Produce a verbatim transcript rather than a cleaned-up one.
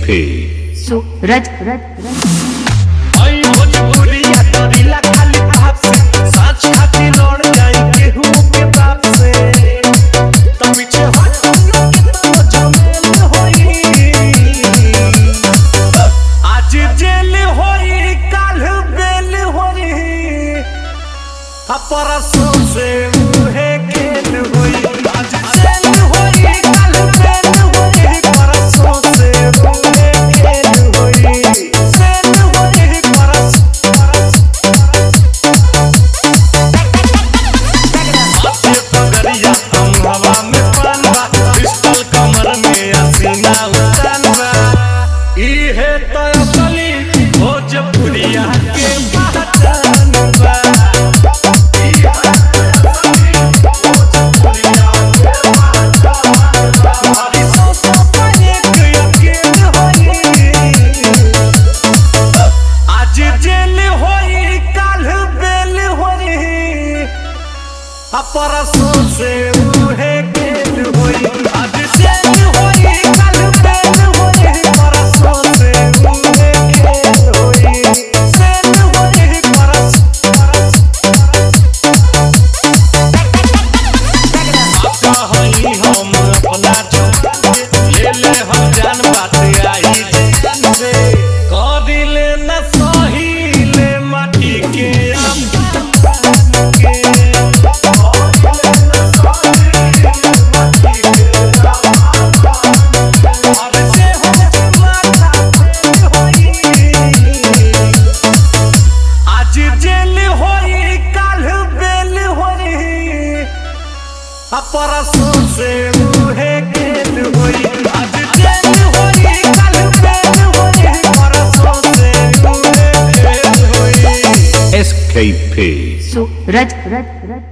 P सूरज आई भोजपुरिया तोरीला खाली भाव से साच खाती लड़ जाई केहू के बाप से तो पीछे हट तो जमेल होई आज जेल होई काल बेल होई आ परसों से मुहे केल होई आज जेल होई काल बेल होई परसों से मुहे केल होई जेल होई परसों आते पगड़िया हम हवा में पानवा पिस्टल कमर में हसीना उतानवा इहे तो असली भोजपुरिया के पहचान बा परसों से मुहे केल होई आज जेल होई काल बेल होई परसों से मुहे केल होई जेल होई परसों का होई हम अपना छोड़ ले ले हम जान बात आई जान से कर दिले न सही ले माटी के आम के परसों से मुहे केल होई आज जेल होई काल बेल होई परसों से मुहे केल होई S K P सूरज